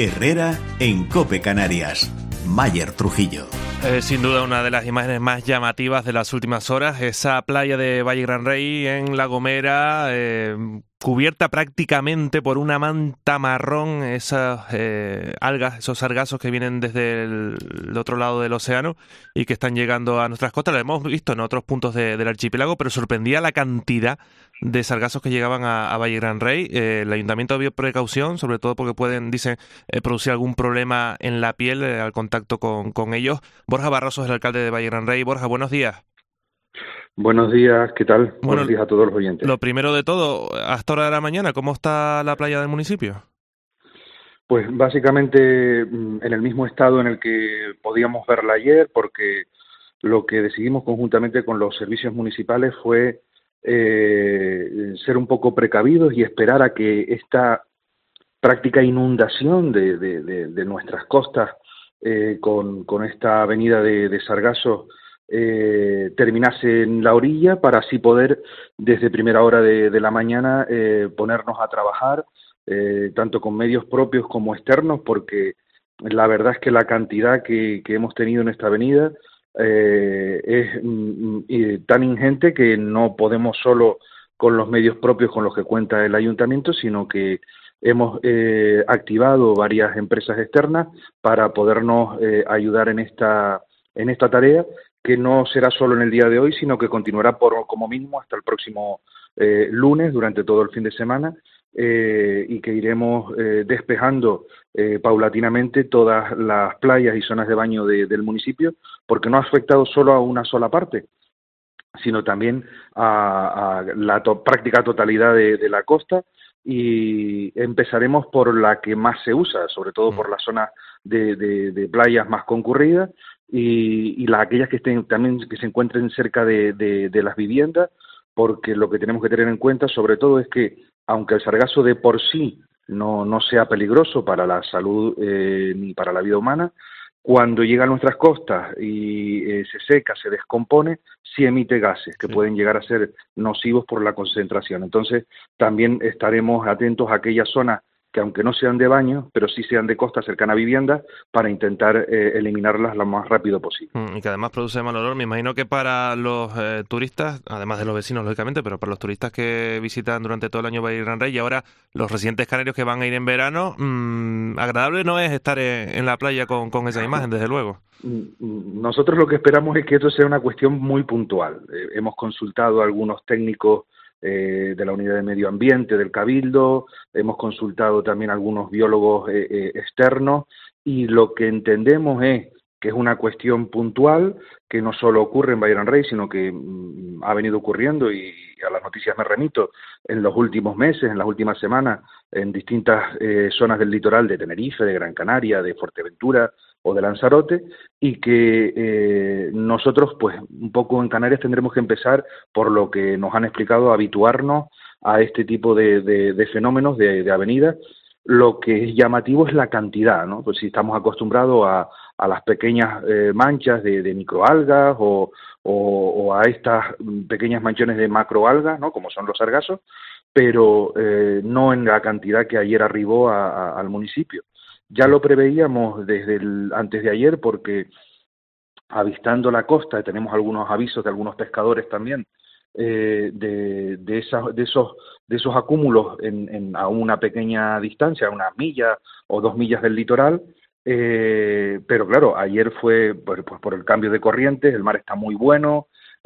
Herrera en COPE Canarias. Mayer Trujillo. Sin duda una de las imágenes más llamativas de las últimas horas, esa playa de Valle Gran Rey en La Gomera, cubierta prácticamente por una manta marrón, esas algas, esos sargazos que vienen desde el otro lado del océano y que están llegando a nuestras costas. Lo hemos visto en otros puntos del archipiélago, pero sorprendía la cantidad de sargazos que llegaban a Valle Gran Rey. El ayuntamiento vio precaución, sobre todo porque pueden, dicen, producir algún problema en la piel al contacto con ellos. Borja Barroso es el alcalde de Valle Gran Rey. Borja, buenos días. Buenos días, ¿qué tal? Bueno, buenos días a todos los oyentes. Lo primero de todo, a esta hora de la mañana, ¿cómo está la playa del municipio? Pues básicamente en el mismo estado en el que podíamos verla ayer, porque lo que decidimos conjuntamente con los servicios municipales fue ser un poco precavidos y esperar a que esta práctica inundación de nuestras costas con esta avenida de sargazos terminase en la orilla para así poder desde primera hora de la mañana ponernos a trabajar tanto con medios propios como externos, porque la verdad es que la cantidad que hemos tenido en esta avenida es tan ingente que no podemos solo con los medios propios con los que cuenta el ayuntamiento, sino que hemos activado varias empresas externas para podernos ayudar en esta tarea, que no será solo en el día de hoy, sino que continuará como mínimo hasta el próximo lunes, durante todo el fin de semana, y que iremos despejando paulatinamente todas las playas y zonas de baño del municipio, porque no ha afectado solo a una sola parte, sino también a la práctica totalidad de la costa, y empezaremos por la que más se usa, sobre todo por las zonas de playas más concurridas y aquellas que estén también que se encuentren cerca de las viviendas, porque lo que tenemos que tener en cuenta sobre todo es que aunque el sargazo de por sí no sea peligroso para la salud ni para la vida humana, cuando llega a nuestras costas y se seca, se descompone, sí emite gases que pueden llegar a ser nocivos por la concentración. Entonces, también estaremos atentos a aquellas zonas que, aunque no sean de baño, pero sí sean de costa cercana a viviendas, para intentar eliminarlas lo más rápido posible. Y que además produce mal olor. Me imagino que para los turistas, además de los vecinos, lógicamente, pero para los turistas que visitan durante todo el año Valle Gran Rey y ahora los residentes canarios que van a ir en verano, agradable no es estar en la playa con esa imagen, desde luego. Nosotros lo que esperamos es que esto sea una cuestión muy puntual. Hemos consultado a algunos técnicos de la Unidad de Medio Ambiente del Cabildo, hemos consultado también a algunos biólogos externos, y lo que entendemos es que es una cuestión puntual, que no solo ocurre en Valle Gran Rey, sino que ha venido ocurriendo, y a las noticias me remito, en los últimos meses, en las últimas semanas, en distintas zonas del litoral de Tenerife, de Gran Canaria, de Fuerteventura o de Lanzarote, y que nosotros, pues, un poco en Canarias tendremos que empezar, por lo que nos han explicado, a habituarnos a este tipo de fenómenos de avenidas. Lo que es llamativo es la cantidad, ¿no? Pues si estamos acostumbrados a las pequeñas manchas de microalgas o a estas pequeñas manchones de macroalgas, ¿no? Como son los sargazos, pero no en la cantidad que ayer arribó al municipio. Ya lo preveíamos desde antes de ayer, porque avistando la costa, tenemos algunos avisos de algunos pescadores también, de esos acúmulos a una pequeña distancia, a 1 milla o 2 millas del litoral, pero claro, ayer fue pues por el cambio de corrientes, el mar está muy bueno,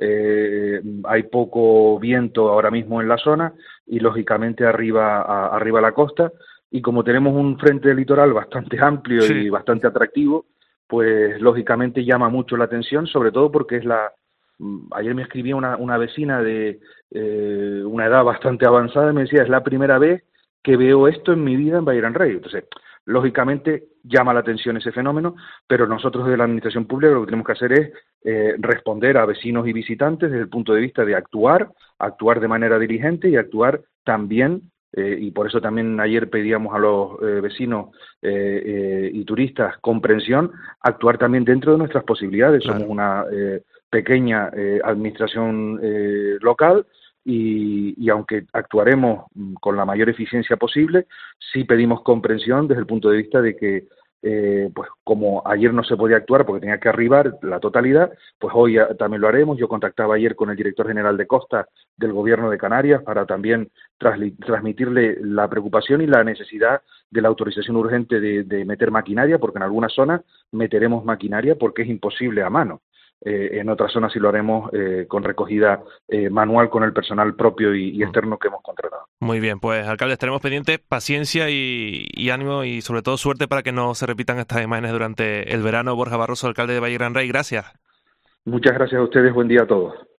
hay poco viento ahora mismo en la zona, y lógicamente arriba a la costa, y como tenemos un frente de litoral bastante amplio y bastante atractivo, pues lógicamente llama mucho la atención, sobre todo porque ayer me escribía una vecina de una edad bastante avanzada, y me decía, es la primera vez que veo esto en mi vida en Valle Gran Rey. Entonces, lógicamente llama la atención ese fenómeno, pero nosotros de la Administración Pública lo que tenemos que hacer es responder a vecinos y visitantes desde el punto de vista de actuar de manera diligente y actuar también, y por eso también ayer pedíamos a los vecinos y turistas comprensión, actuar también dentro de nuestras posibilidades. Claro. Somos una pequeña administración local, y aunque actuaremos con la mayor eficiencia posible, sí pedimos comprensión desde el punto de vista de que pues como ayer no se podía actuar porque tenía que arribar la totalidad, pues hoy también lo haremos. Yo contactaba ayer con el director general de Costa del Gobierno de Canarias para también transmitirle la preocupación y la necesidad de la autorización urgente de meter maquinaria, porque en algunas zonas meteremos maquinaria porque es imposible a mano. En otras zonas sí lo haremos con recogida manual con el personal propio y externo que hemos contratado. Muy bien, pues alcalde, estaremos pendientes, paciencia y ánimo y sobre todo suerte para que no se repitan estas imágenes durante el verano. Borja Barroso, alcalde de Valle Gran Rey, gracias. Muchas gracias a ustedes, buen día a todos.